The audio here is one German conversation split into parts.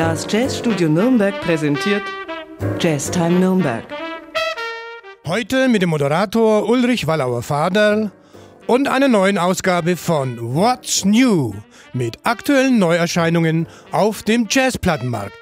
Das Jazzstudio Nürnberg präsentiert Jazztime Nürnberg. Heute mit dem Moderator Ulrich Wallauer-Faderl und einer neuen Ausgabe von What's New mit aktuellen Neuerscheinungen auf dem Jazzplattenmarkt.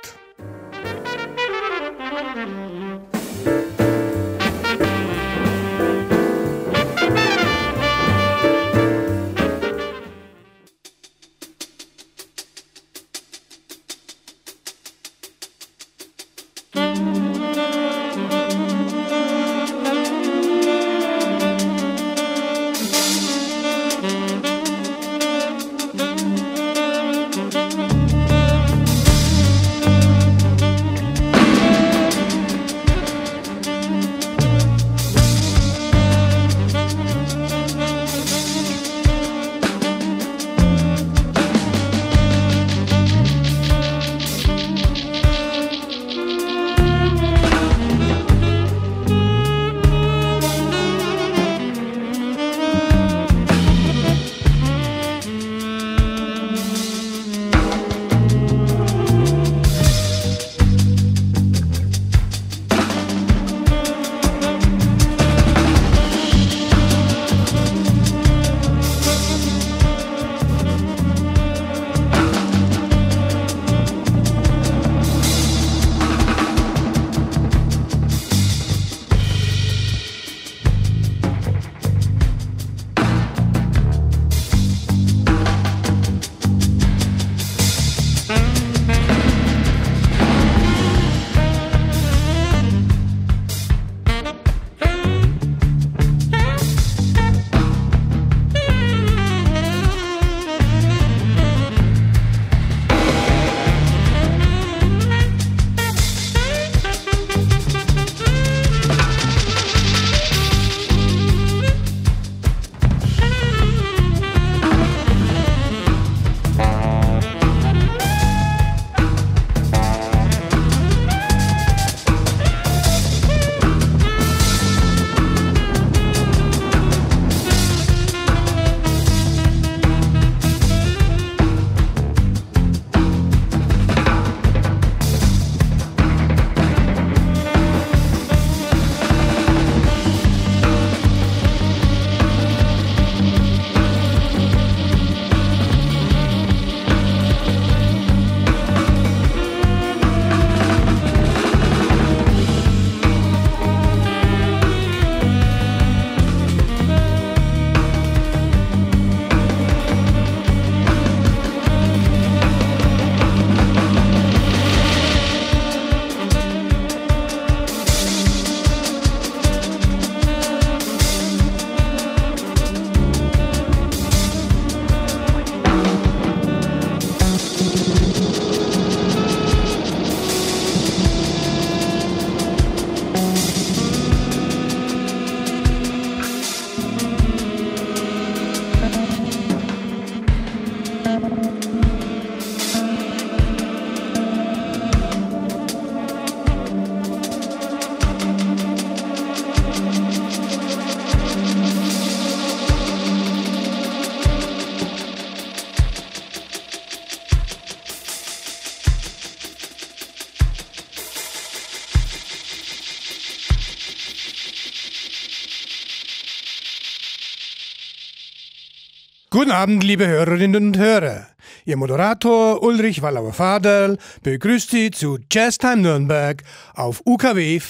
Guten Abend, liebe Hörerinnen und Hörer. Ihr Moderator Ulrich Wallauer-Faderl begrüßt Sie zu Jazztime Nürnberg auf UKW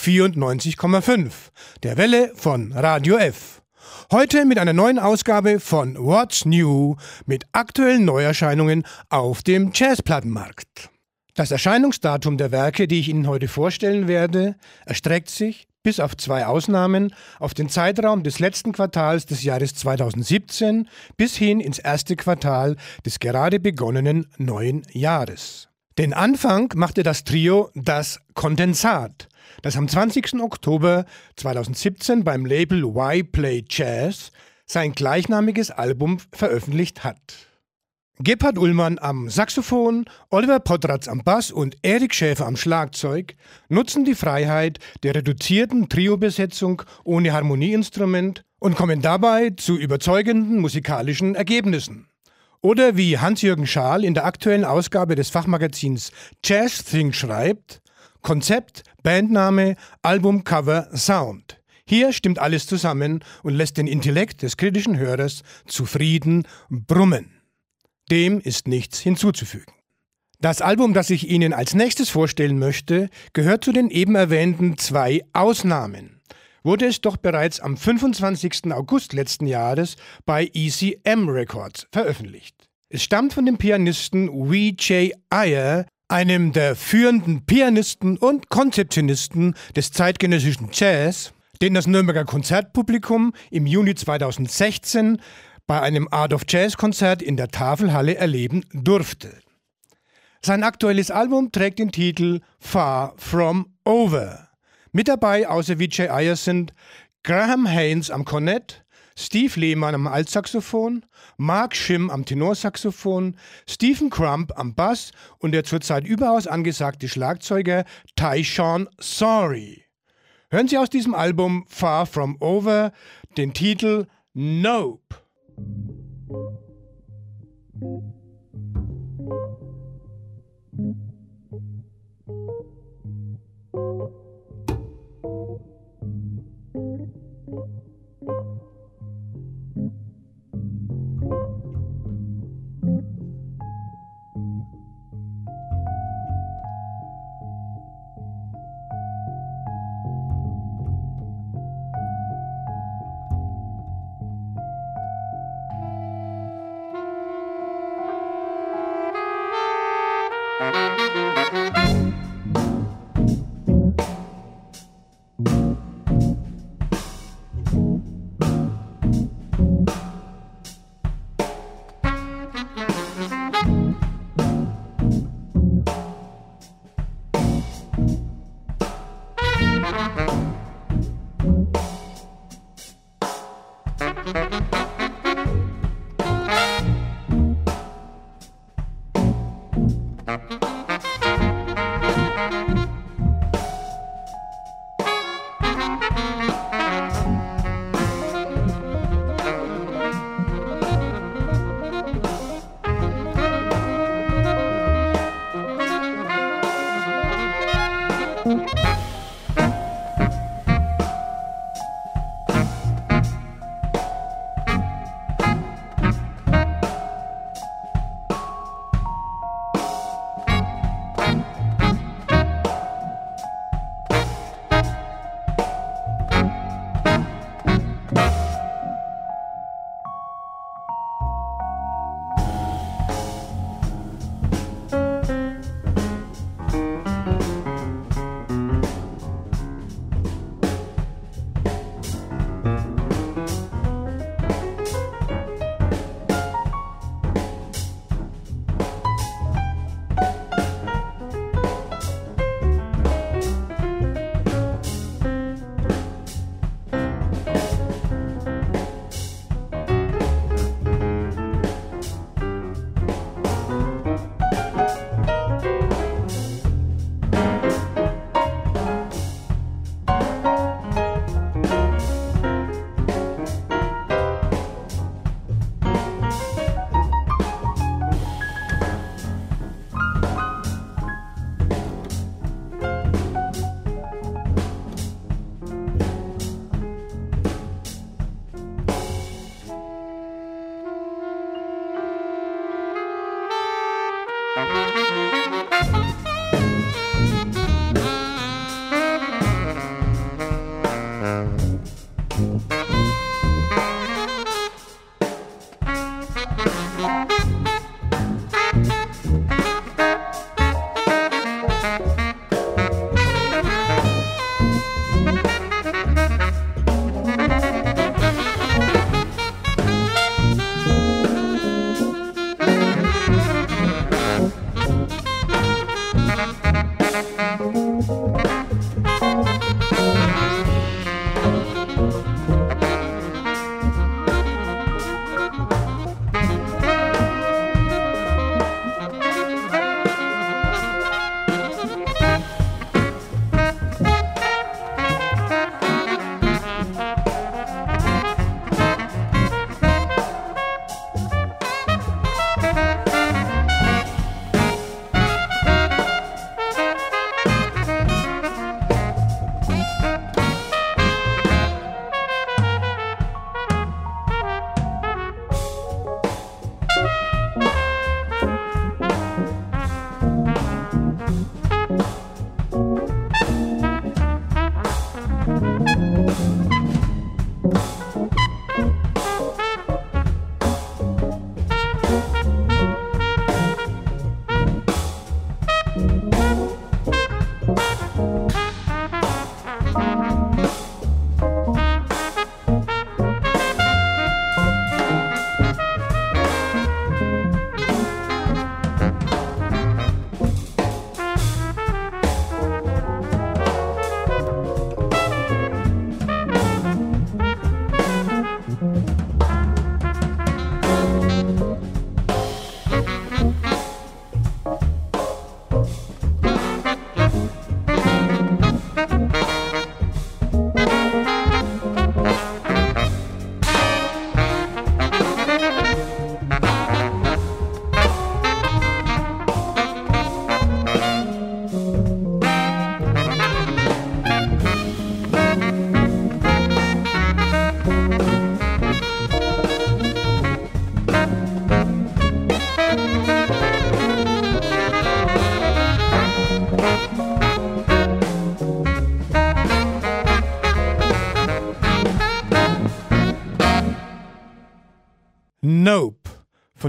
94,5, der Welle von Radio F. Heute mit einer neuen Ausgabe von What's New mit aktuellen Neuerscheinungen auf dem Jazzplattenmarkt. Das Erscheinungsdatum der Werke, die ich Ihnen heute vorstellen werde, erstreckt sich, bis auf 2 Ausnahmen, auf den Zeitraum des letzten Quartals des Jahres 2017 bis hin ins erste Quartal des gerade begonnenen neuen Jahres. Den Anfang machte das Trio Das Kondensat, das am 20. Oktober 2017 beim Label Why Play Jazz sein gleichnamiges Album veröffentlicht hat. Gebhard Ullmann am Saxophon, Oliver Podratz am Bass und Erik Schäfer am Schlagzeug nutzen die Freiheit der reduzierten Trio-Besetzung ohne Harmonieinstrument und kommen dabei zu überzeugenden musikalischen Ergebnissen. Oder wie Hans-Jürgen Schaal in der aktuellen Ausgabe des Fachmagazins Jazz Thing schreibt: Konzept, Bandname, Albumcover, Sound. Hier stimmt alles zusammen und lässt den Intellekt des kritischen Hörers zufrieden brummen. Dem ist nichts hinzuzufügen. Das Album, das ich Ihnen als nächstes vorstellen möchte, gehört zu den eben erwähnten 2 Ausnahmen. Wurde es doch bereits am 25. August letzten Jahres bei ECM Records veröffentlicht. Es stammt von dem Pianisten Vijay Iyer, einem der führenden Pianisten und Konzeptionisten des zeitgenössischen Jazz, den das Nürnberger Konzertpublikum im Juni 2016 bei einem Art of Jazz Konzert in der Tafelhalle erleben durfte. Sein aktuelles Album trägt den Titel Far From Over. Mit dabei außer Vijay Iyer sind Graham Haynes am Kornett, Steve Lehmann am Altsaxophon, Mark Schimm am Tenorsaxophon, Stephen Crump am Bass und der zurzeit überaus angesagte Schlagzeuger Tyshawn Sorry. Hören Sie aus diesem Album Far From Over den Titel Nope.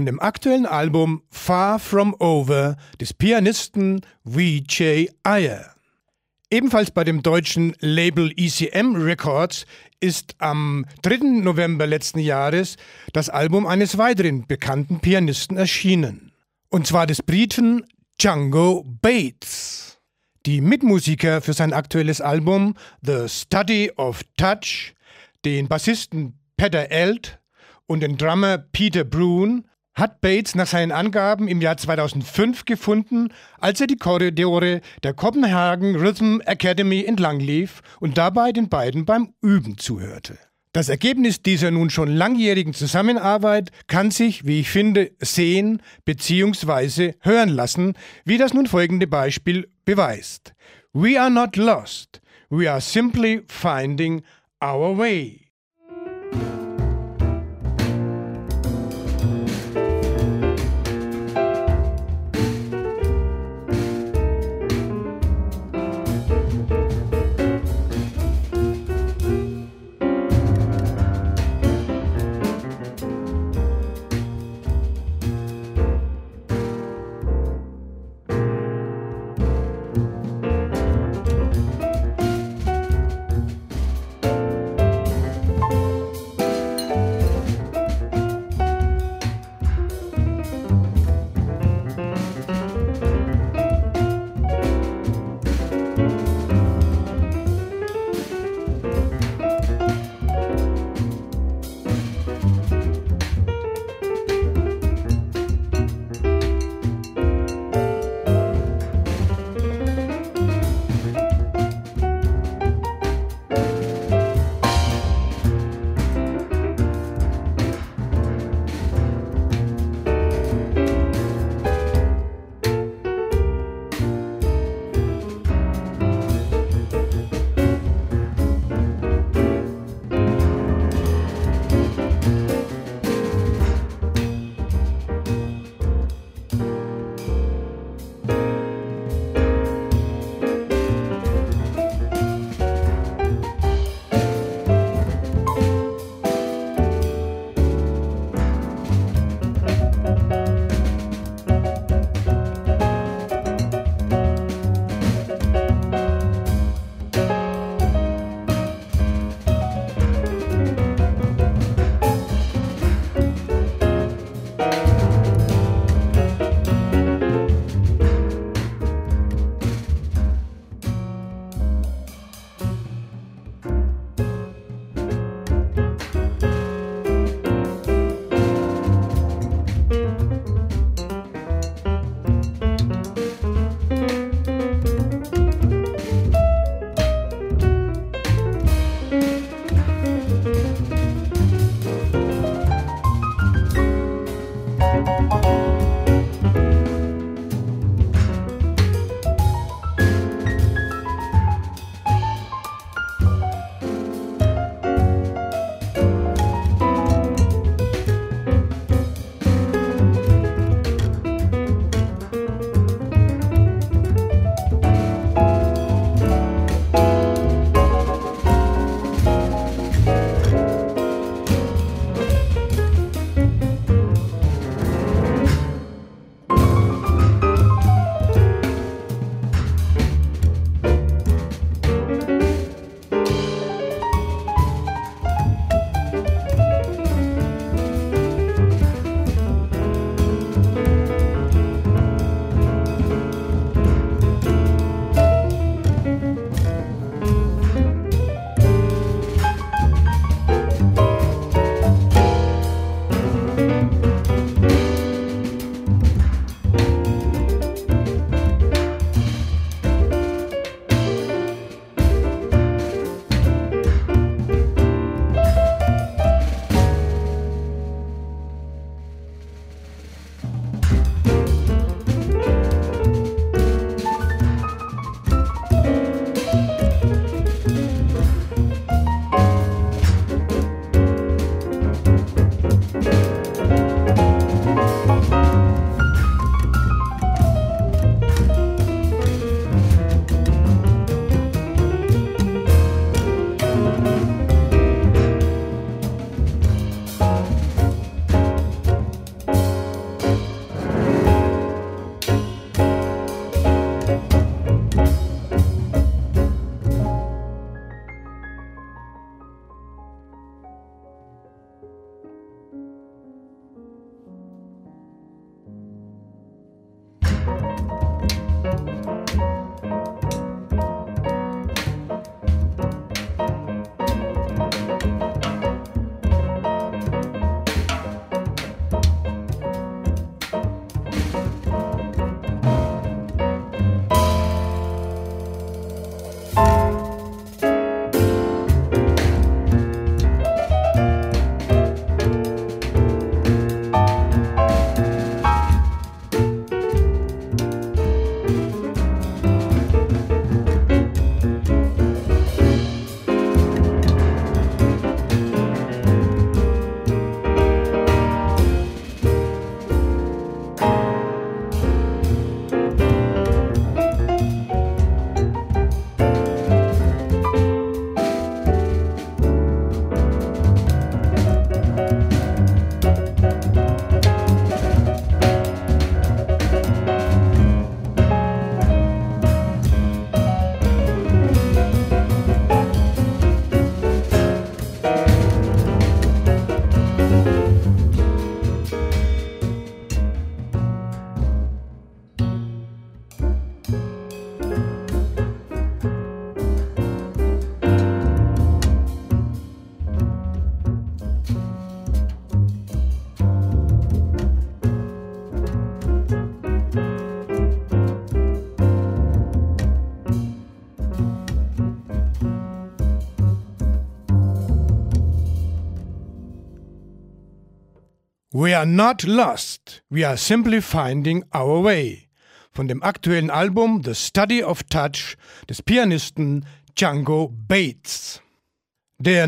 von dem aktuellen Album Far From Over des Pianisten Vijay Iyer. Ebenfalls bei dem deutschen Label ECM Records ist am 3. November letzten Jahres das Album eines weiteren bekannten Pianisten erschienen. Und zwar des Briten Django Bates. Die Mitmusiker für sein aktuelles Album The Study of Touch, den Bassisten Peter Eld und den Drummer Peter Brune, hat Bates nach seinen Angaben im Jahr 2005 gefunden, als er die Korridore der Copenhagen Rhythm Academy entlang lief und dabei den beiden beim Üben zuhörte. Das Ergebnis dieser nun schon langjährigen Zusammenarbeit kann sich, wie ich finde, sehen bzw. hören lassen, wie das nun folgende Beispiel beweist. We are not lost, we are simply finding our way. We are not lost, we are simply finding our way. Von dem aktuellen Album The Study of Touch des Pianisten Django Bates. Der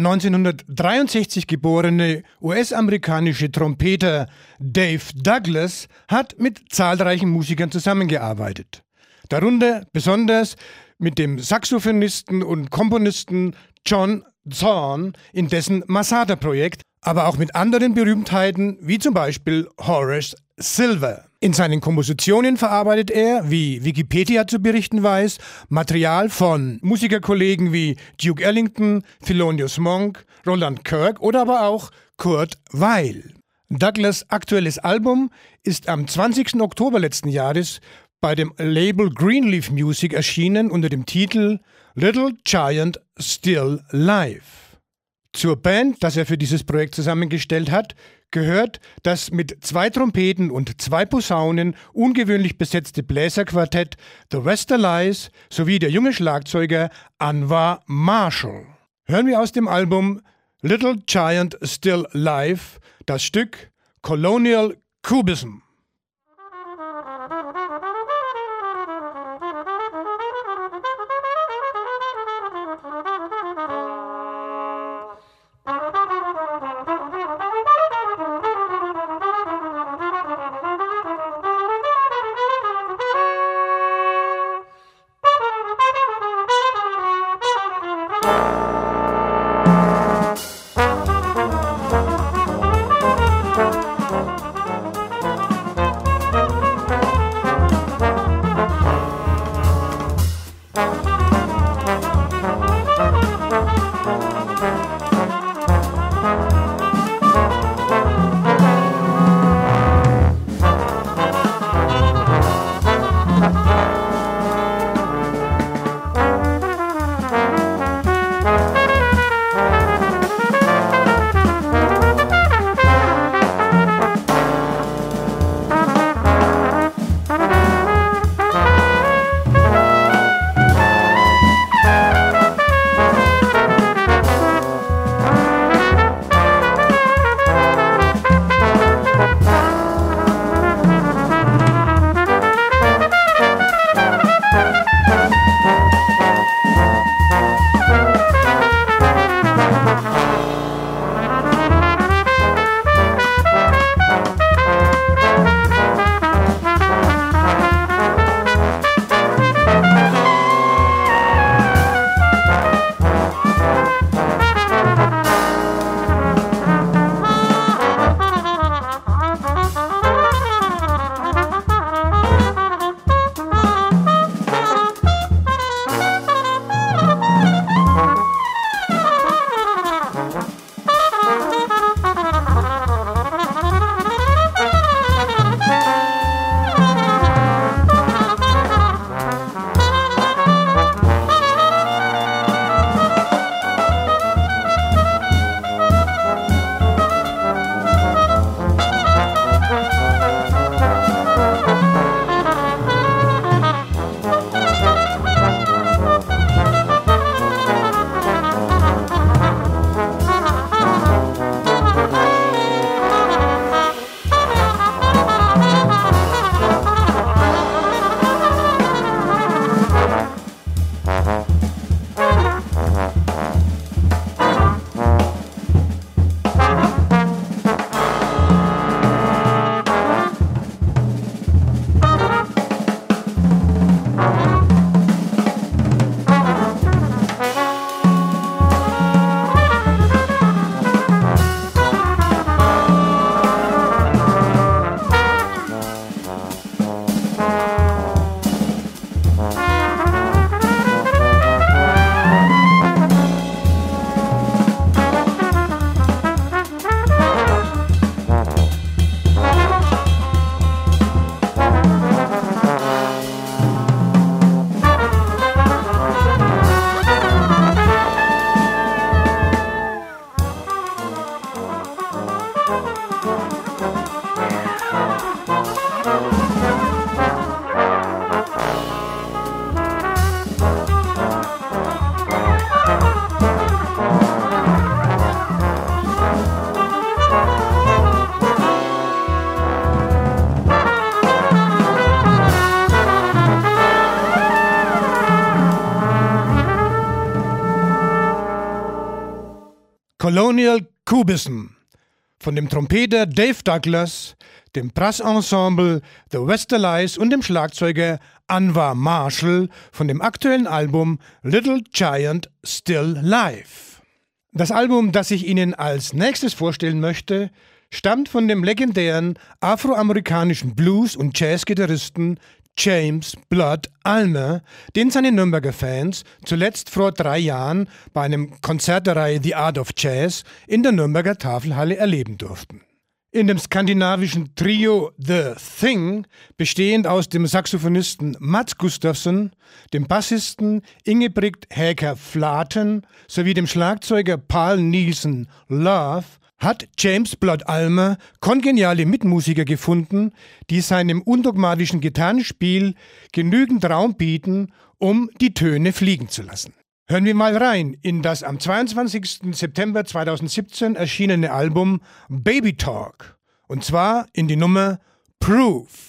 1963 geborene US-amerikanische Trompeter Dave Douglas hat mit zahlreichen Musikern zusammengearbeitet. Darunter besonders mit dem Saxophonisten und Komponisten John Zorn in dessen Masada-Projekt, aber auch mit anderen Berühmtheiten wie zum Beispiel Horace Silver. In seinen Kompositionen verarbeitet er, wie Wikipedia zu berichten weiß, Material von Musikerkollegen wie Duke Ellington, Thelonious Monk, Roland Kirk oder aber auch Kurt Weill. Douglas' aktuelles Album ist am 20. Oktober letzten Jahres bei dem Label Greenleaf Music erschienen unter dem Titel Little Giant Still Live. Zur Band, das er für dieses Projekt zusammengestellt hat, gehört das mit 2 Trompeten und 2 Posaunen ungewöhnlich besetzte Bläserquartett The Westerlies sowie der junge Schlagzeuger Anwar Marshall. Hören wir aus dem Album Little Giant Still Live das Stück Colonial Cubism. Colonial Cubism von dem Trompeter Dave Douglas, dem Brassensemble The Westerlies und dem Schlagzeuger Anwar Marshall von dem aktuellen Album Little Giant Still Live. Das Album, das ich Ihnen als nächstes vorstellen möchte, stammt von dem legendären afroamerikanischen Blues- und Jazzgitarristen James Blood Ulmer, den seine Nürnberger Fans zuletzt vor 3 Jahren bei einem Konzert der Reihe The Art of Jazz in der Nürnberger Tafelhalle erleben durften. In dem skandinavischen Trio The Thing, bestehend aus dem Saxophonisten Mats Gustafsson, dem Bassisten Ingebrigt Häger-Flaten sowie dem Schlagzeuger Paul Nielsen Love, hat James Blood Ulmer kongeniale Mitmusiker gefunden, die seinem undogmatischen Gitarrenspiel genügend Raum bieten, um die Töne fliegen zu lassen. Hören wir mal rein in das am 22. September 2017 erschienene Album Baby Talk, und zwar in die Nummer Proof.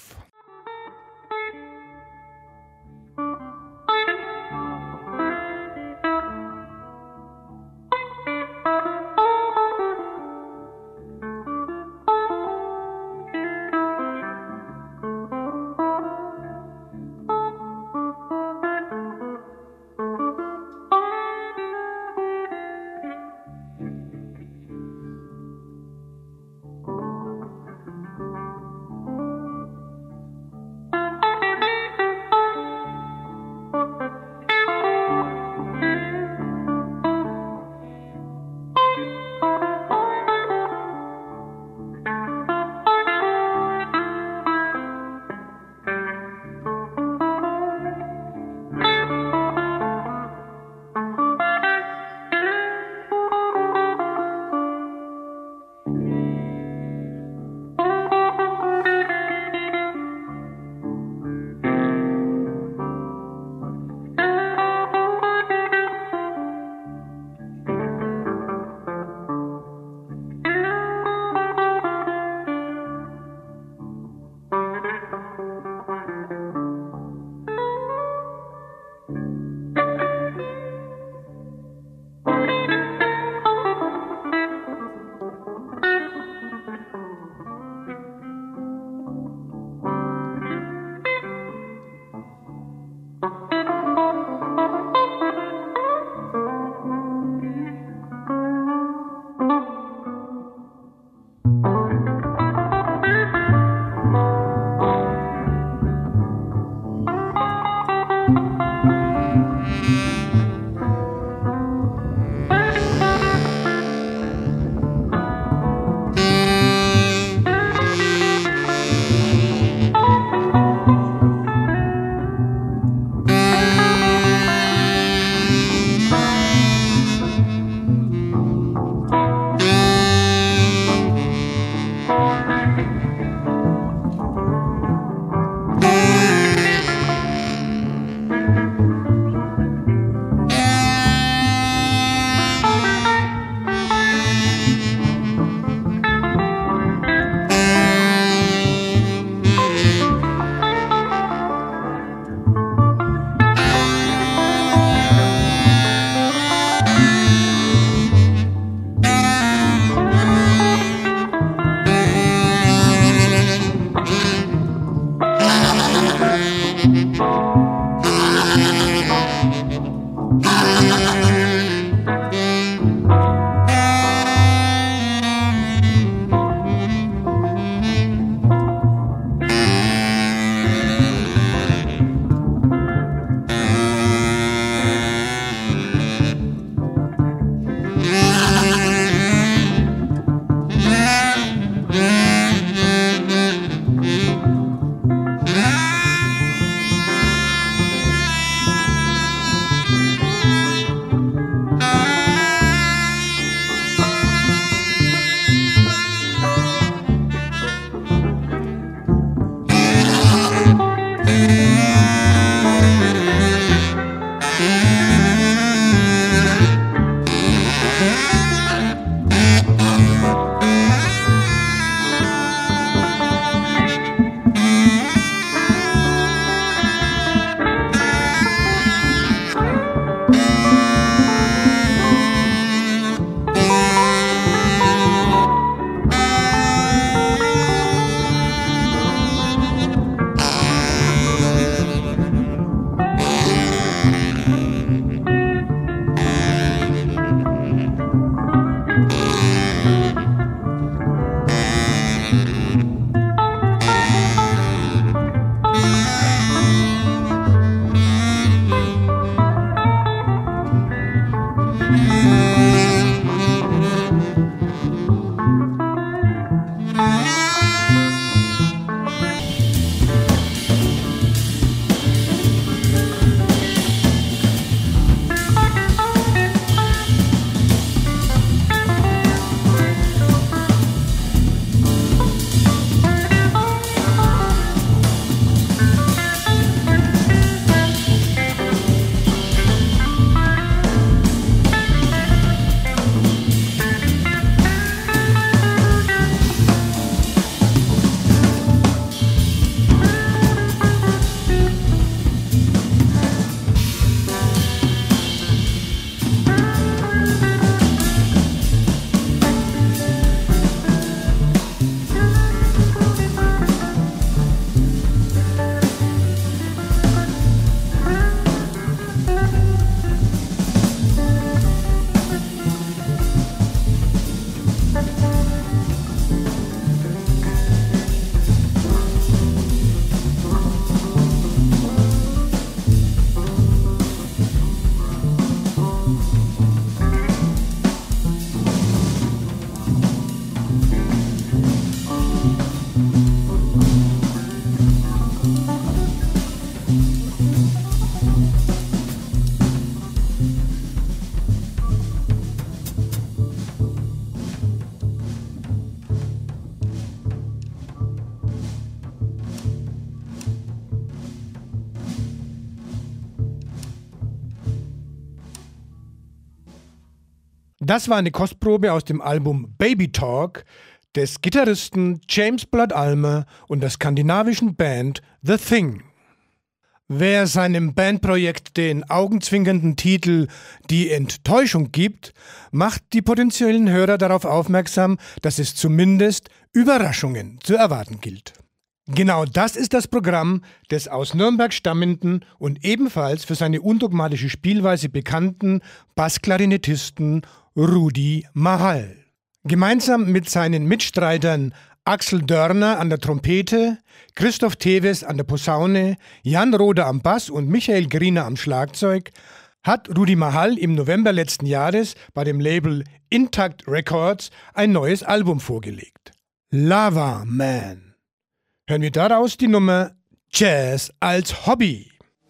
Das war eine Kostprobe aus dem Album Baby Talk des Gitarristen James Blood Ulmer und der skandinavischen Band The Thing. Wer seinem Bandprojekt den augenzwinkernden Titel Die Enttäuschung gibt, macht die potenziellen Hörer darauf aufmerksam, dass es zumindest Überraschungen zu erwarten gilt. Genau das ist das Programm des aus Nürnberg stammenden und ebenfalls für seine undogmatische Spielweise bekannten Bassklarinettisten Rudi Mahal. Gemeinsam mit seinen Mitstreitern Axel Dörner an der Trompete, Christoph Teves an der Posaune, Jan Roder am Bass und Michael Griner am Schlagzeug hat Rudi Mahal im November letzten Jahres bei dem Label Intact Records ein neues Album vorgelegt. Lava Man. Hören wir daraus die Nummer Jazz als Hobby.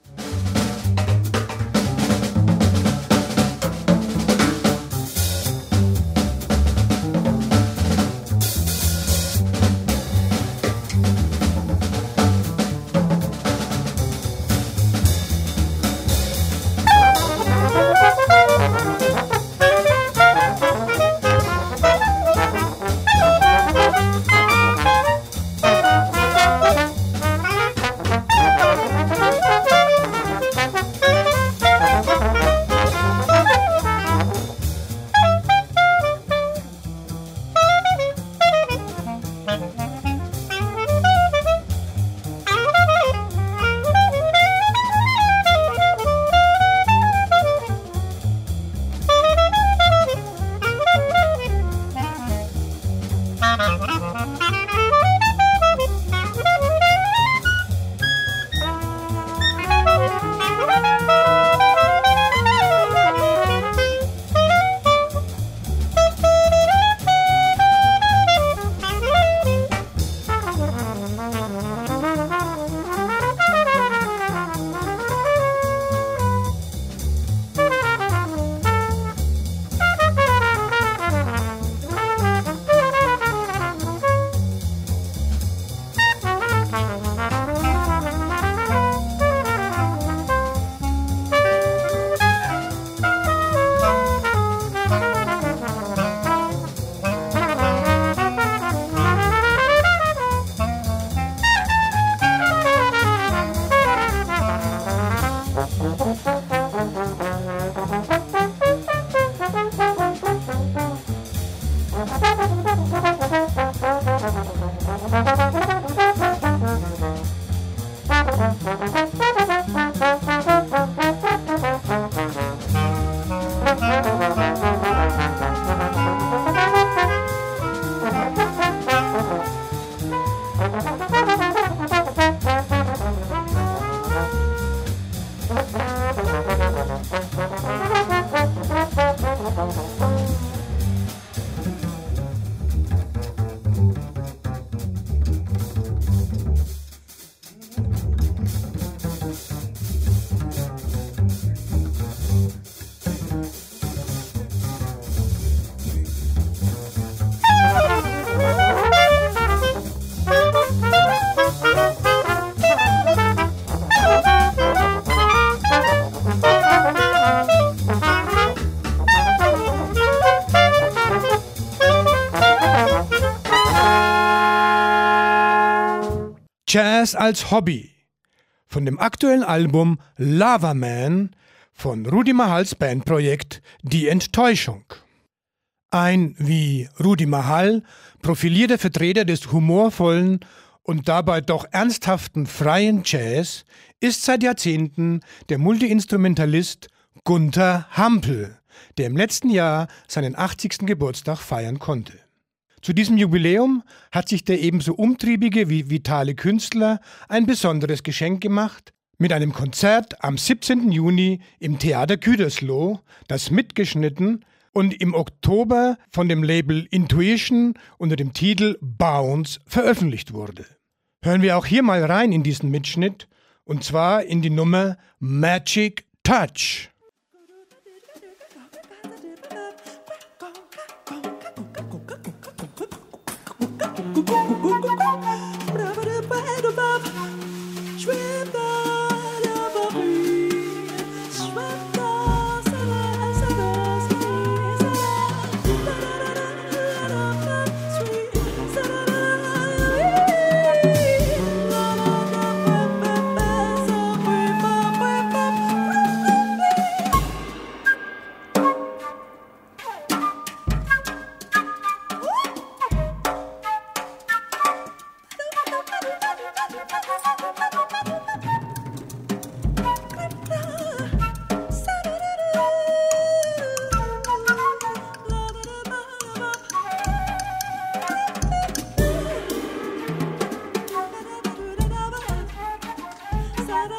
Jazz als Hobby von dem aktuellen Album Lava Man von Rudi Mahals Bandprojekt Die Enttäuschung. Ein, wie Rudi Mahal, profilierter Vertreter des humorvollen und dabei doch ernsthaften freien Jazz ist seit Jahrzehnten der Multiinstrumentalist Gunther Hampel, der im letzten Jahr seinen 80. Geburtstag feiern konnte. Zu diesem Jubiläum hat sich der ebenso umtriebige wie vitale Künstler ein besonderes Geschenk gemacht mit einem Konzert am 17. Juni im Theater Gütersloh, das mitgeschnitten und im Oktober von dem Label Intuition unter dem Titel Bounce veröffentlicht wurde. Hören wir auch hier mal rein in diesen Mitschnitt, und zwar in die Nummer Magic Touch.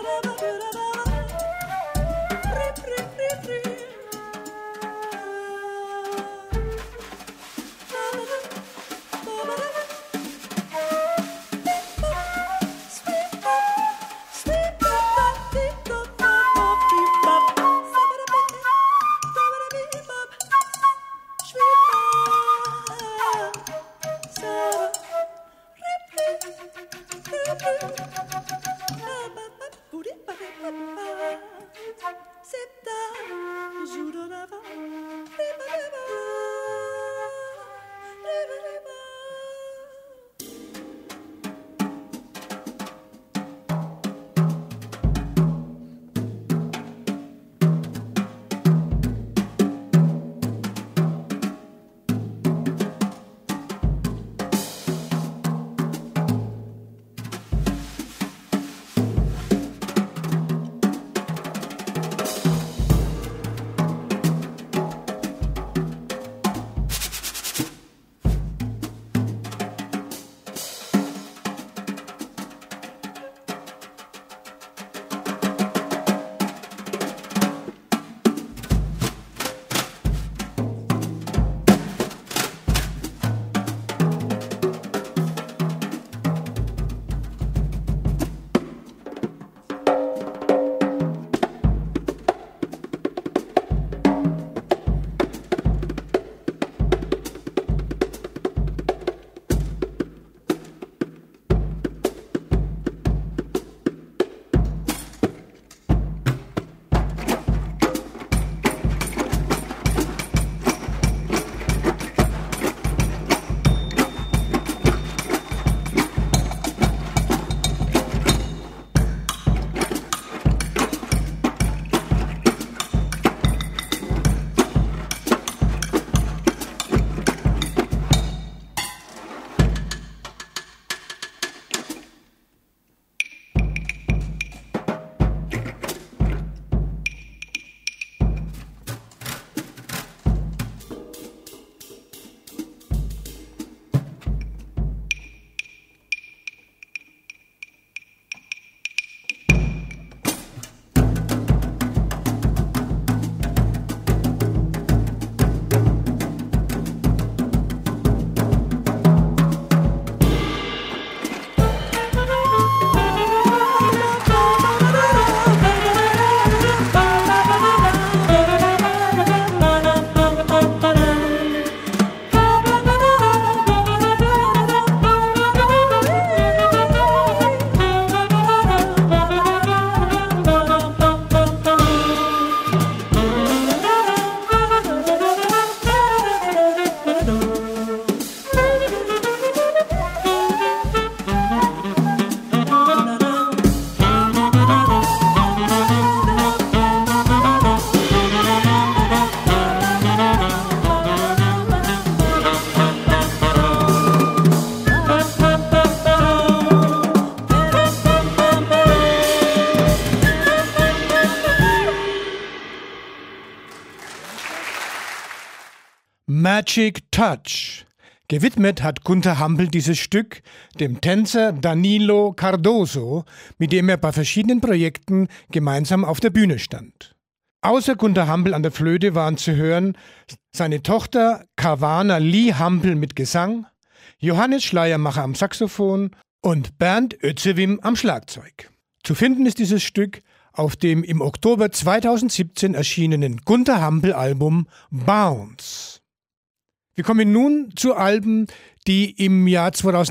Magic Touch. Gewidmet hat Gunther Hampel dieses Stück dem Tänzer Danilo Cardoso, mit dem er bei verschiedenen Projekten gemeinsam auf der Bühne stand. Außer Gunther Hampel an der Flöte waren zu hören seine Tochter Caruana Lee Hampel mit Gesang, Johannes Schleiermacher am Saxophon und Bernd Özewim am Schlagzeug. Zu finden ist dieses Stück auf dem im Oktober 2017 erschienenen Gunther Hampel-Album Bounce. Wir kommen nun zu Alben, die im Jahr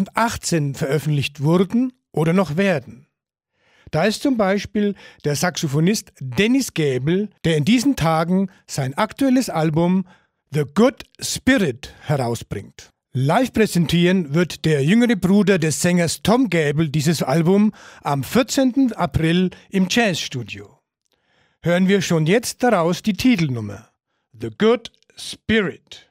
2018 veröffentlicht wurden oder noch werden. Da ist zum Beispiel der Saxophonist Dennis Gäbel, der in diesen Tagen sein aktuelles Album The Good Spirit herausbringt. Live präsentieren wird der jüngere Bruder des Sängers Tom Gäbel dieses Album am 14. April im Jazzstudio. Hören wir schon jetzt daraus die Titelnummer The Good Spirit.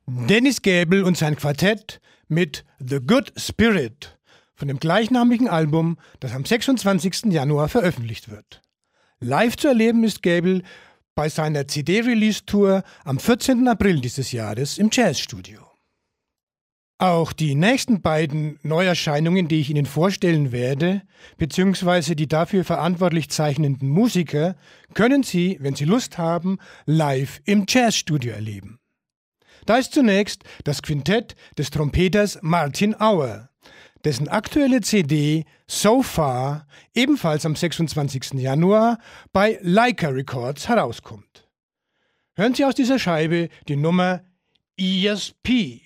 Dennis Gäbel und sein Quartett mit The Good Spirit von dem gleichnamigen Album, das am 26. Januar veröffentlicht wird. Live zu erleben ist Gäbel bei seiner CD-Release-Tour am 14. April dieses Jahres im Jazzstudio. Auch die nächsten beiden Neuerscheinungen, die ich Ihnen vorstellen werde, beziehungsweise die dafür verantwortlich zeichnenden Musiker, können Sie, wenn Sie Lust haben, live im Jazzstudio erleben. Da ist zunächst das Quintett des Trompeters Martin Auer, dessen aktuelle CD So Far ebenfalls am 26. Januar bei Leica Records herauskommt. Hören Sie aus dieser Scheibe die Nummer ESP.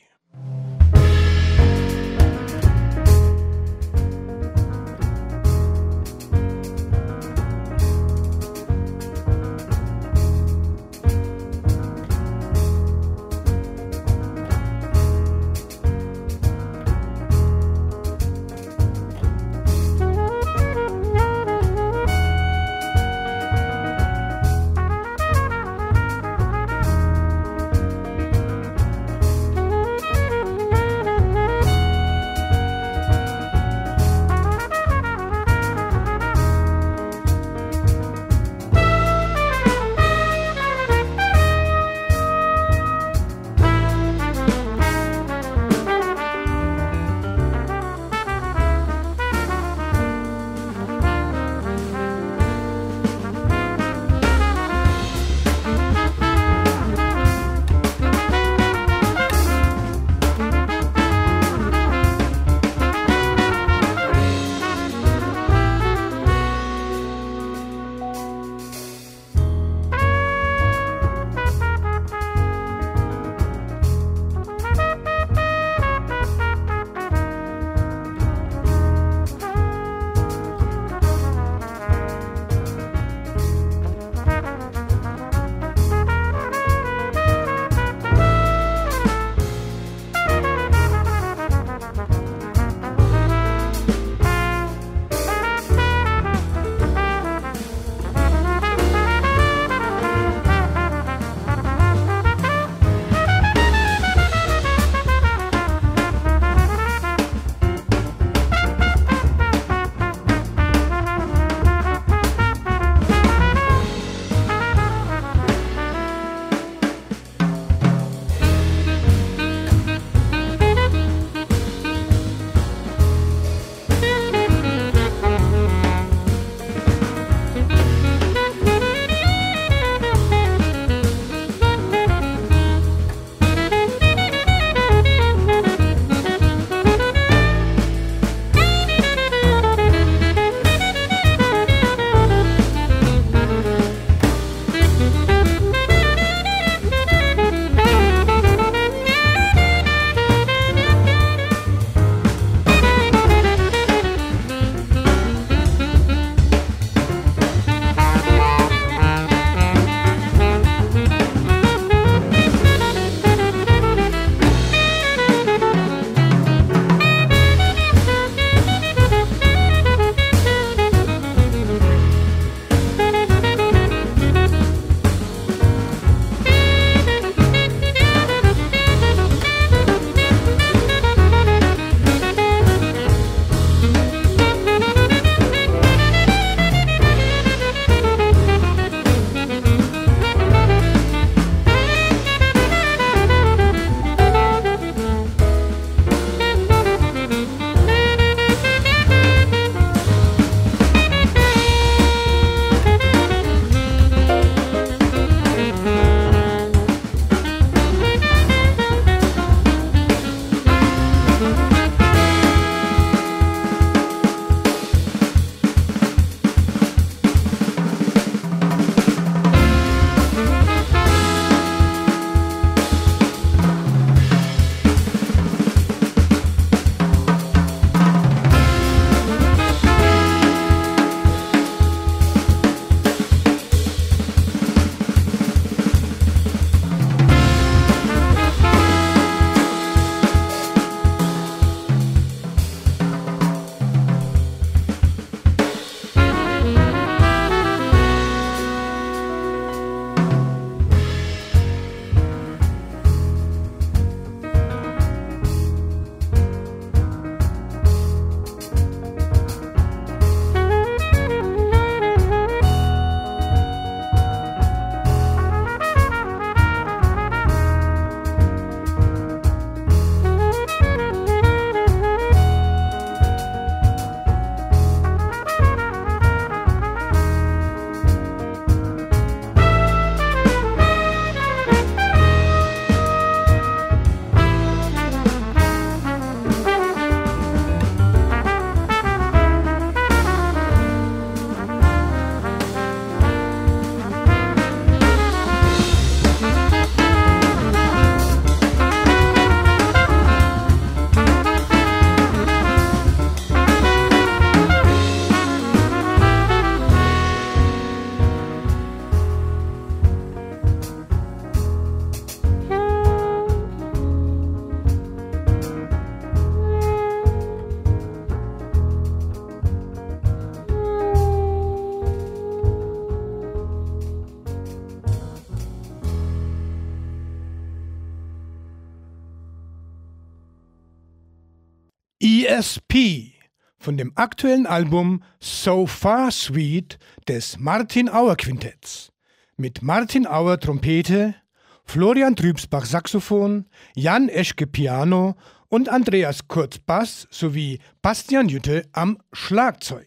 ESP von dem aktuellen Album So Far Sweet des Martin Auer Quintetts mit Martin Auer Trompete, Florian Trübsbach Saxophon, Jan Eschke Piano und Andreas Kurz Bass sowie Bastian Jütte am Schlagzeug.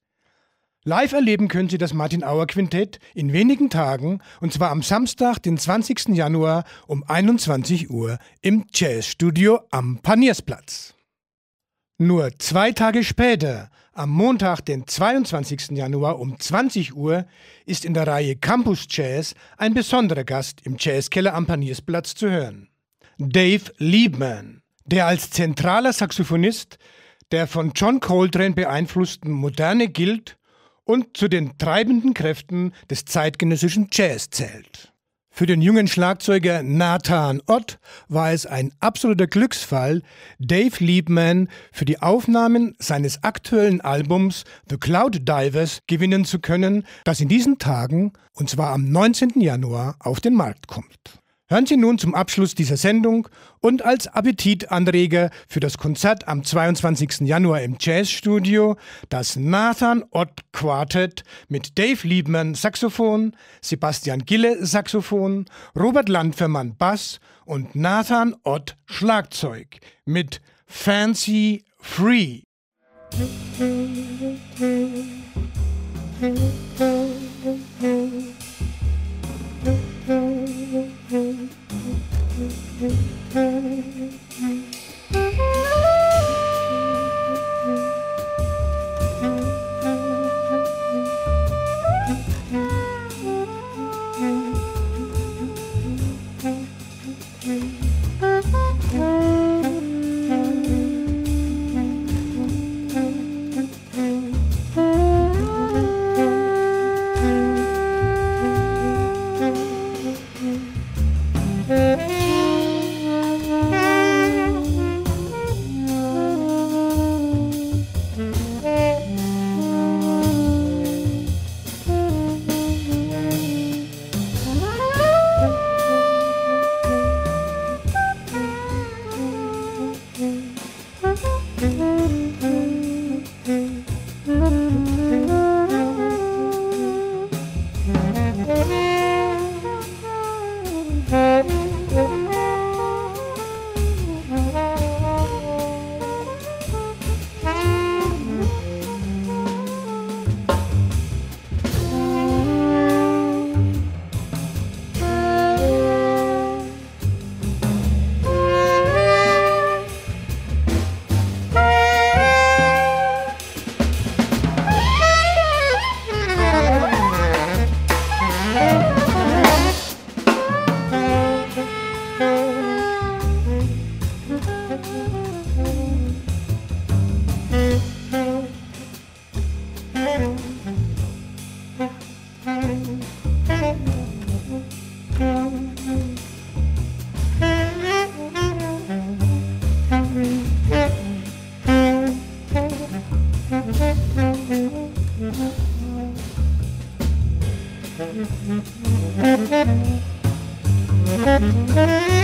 Live erleben können Sie das Martin Auer Quintett in wenigen Tagen, und zwar am Samstag, den 20. Januar um 21 Uhr im Jazzstudio am Paniersplatz. Nur 2 Tage später, am Montag, den 22. Januar um 20 Uhr, ist in der Reihe Campus Jazz ein besonderer Gast im Jazzkeller am Paniersplatz zu hören. Dave Liebman, der als zentraler Saxophonist der von John Coltrane beeinflussten Moderne gilt und zu den treibenden Kräften des zeitgenössischen Jazz zählt. Für den jungen Schlagzeuger Nathan Ott war es ein absoluter Glücksfall, Dave Liebman für die Aufnahmen seines aktuellen Albums The Cloud Divers gewinnen zu können, das in diesen Tagen, und zwar am 19. Januar, auf den Markt kommt. Hören Sie nun zum Abschluss dieser Sendung und als Appetitanreger für das Konzert am 22. Januar im Jazzstudio das Nathan Ott Quartett mit Dave Liebman Saxophon, Sebastian Gille Saxophon, Robert Landfermann Bass und Nathan Ott Schlagzeug mit Fancy Free. Thank you.